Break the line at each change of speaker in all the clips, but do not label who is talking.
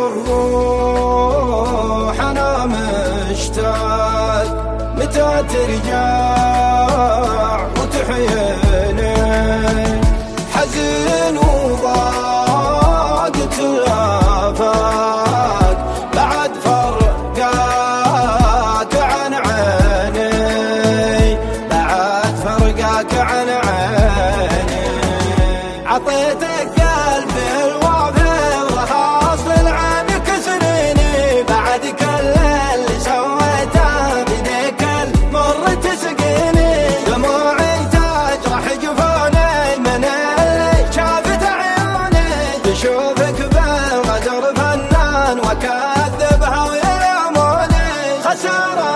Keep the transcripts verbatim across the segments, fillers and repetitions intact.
الروح أنا مشتاق متى ترجع وتحييني، حزين وضاقت الآفاق بعد فرقاك عن عيني، بعد فرقاك عن عيني. عطيتك قلبي الوافي ورخاص للعين كسريني، بعد كل اللي سويته بيديك المر تسقيني، دموعي تجرح جفوني من اللي شافت عيوني، تشوفك بالغدر فنان وكذبها ويلوموني. خسارة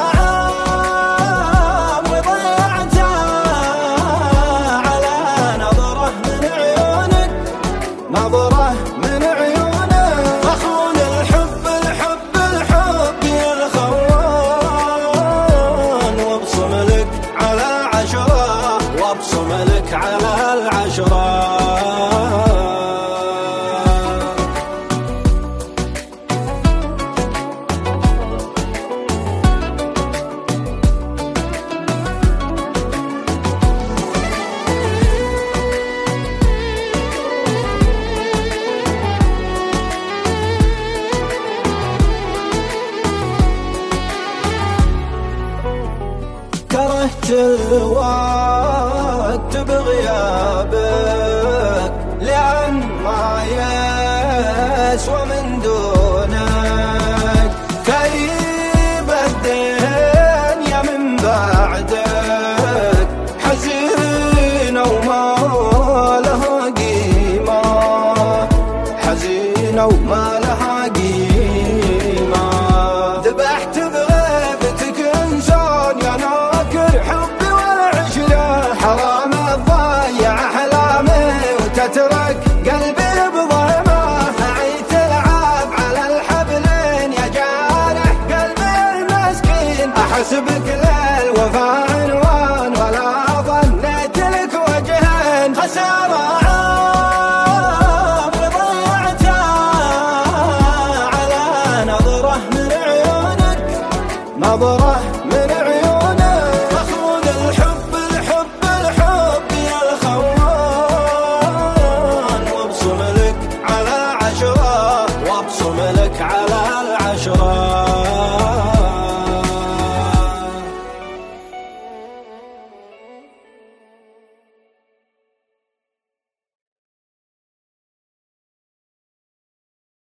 عمري ضيعته على نظرة من عيونك، نظرة من عيونك. أخون الحب الحب الحب يا الخوان، وابصم لك على عشرة، وابصم لك على العشرة. كرهت الوقت بغيابك، لأن ما يسوى من دونك، كئيب الدنيا من بعدك، حزينة وما لها قيمة، حزينة وما لها قيمة. ذبحت بغيبتك إنسان يا ناكر حبي والعشرة، حرام تضيع أحلامي وتترك قلبي بضيمة، أعيد تلعب على الحبلين يا جارح قلبي المسكين، أحسبك للوفا عنوان ولا ظنيت لك وجهين. خسارة عمري ضيعته على نظرة من عيونك، نظرة